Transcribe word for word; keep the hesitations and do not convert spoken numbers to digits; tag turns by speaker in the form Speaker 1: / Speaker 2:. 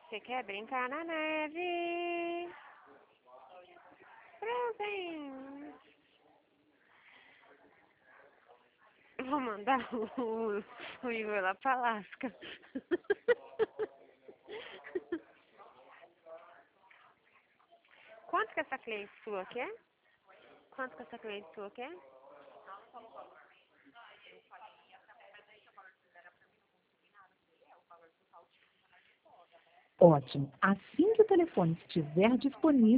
Speaker 1: Você quer brincar na neve? Presente. Vou mandar o, o Igor lá pra Alaska. Quanto que essa cliente sua quer? Quanto que essa cliente sua quer?
Speaker 2: Ótimo. Assim que o telefone estiver disponível,